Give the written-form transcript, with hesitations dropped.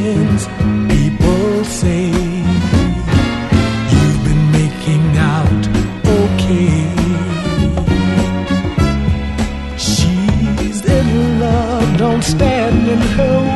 friends, people say you've been making out okay. She's in love, don't stand in her way.